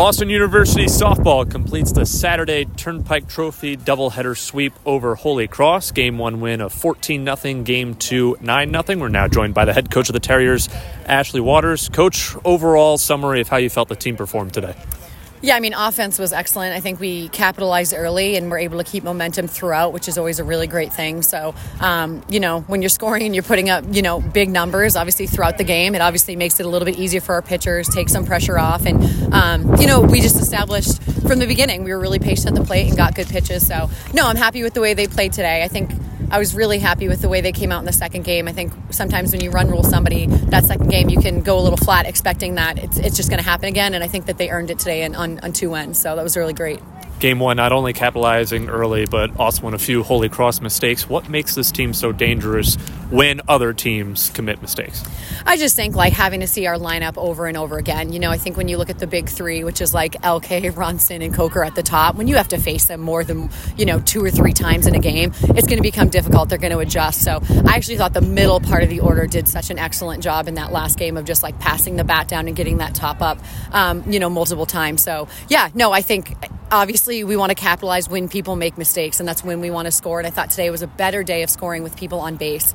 Boston University softball completes the Saturday Turnpike Trophy doubleheader sweep over Holy Cross. Game 1 win of 14-0, Game 2 9-0. We're now joined by the head coach of the Terriers, Ashley Waters. Coach, overall summary of how you felt the team performed today. Yeah, I mean, offense was excellent. I think we capitalized early and were able to keep momentum throughout, which is always a really great thing. So, when you're scoring and you're putting up, big numbers, obviously throughout the game, it obviously makes it a little bit easier for our pitchers, take some pressure off. And, we just established from the beginning, we were really patient at the plate and got good pitches. So, no, I'm happy with the way they played today. I think I was really happy with the way they came out in the second game. I think sometimes when you run rule somebody, that second game you can go a little flat expecting that it's just going to happen again, and I think that they earned it today on two ends, so that was really great. Game 1, not only capitalizing early, but also in a few Holy Cross mistakes. What makes this team so dangerous when other teams commit mistakes? I just think having to see our lineup over and over again. I think when you look at the big three, which is LK, Ronson, and Coker at the top, when you have to face them more than, 2 or 3 times in a game, it's going to become difficult. They're going to adjust. So I actually thought the middle part of the order did such an excellent job in that last game of just passing the bat down and getting that top up, multiple times. So I think obviously we want to capitalize when people make mistakes, and that's when we want to score. And I thought today was a better day of scoring with people on base,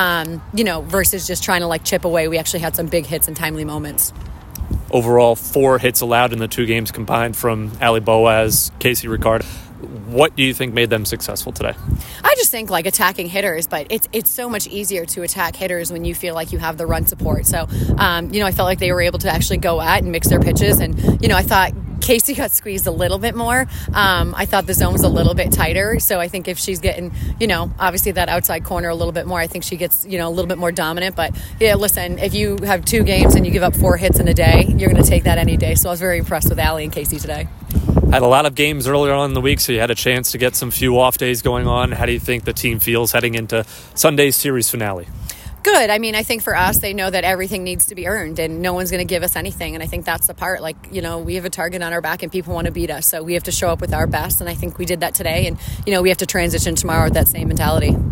versus just trying to chip away. We actually had some big hits and timely moments. Overall, 4 hits allowed in the 2 games combined from Ali Boaz, Casey Ricard. What do you think made them successful today? I just think attacking hitters, but it's so much easier to attack hitters when you feel like you have the run support. So, I felt like they were able to actually go at and mix their pitches. And, I thought Casey got squeezed a little bit more. I thought the zone was a little bit tighter. So I think if she's getting, obviously that outside corner a little bit more, I think she gets, a little bit more dominant. But yeah, listen, if you have 2 games and you give up 4 hits in a day, you're going to take that any day. So I was very impressed with Allie and Casey today. Had a lot of games earlier on in the week, so you had a chance to get some few off days going on. How do you think the team feels heading into Sunday's series finale? Good. I mean, I think for us, they know that everything needs to be earned and no one's going to give us anything. And I think that's the part, we have a target on our back and people want to beat us. So we have to show up with our best. And I think we did that today. And, we have to transition tomorrow with that same mentality.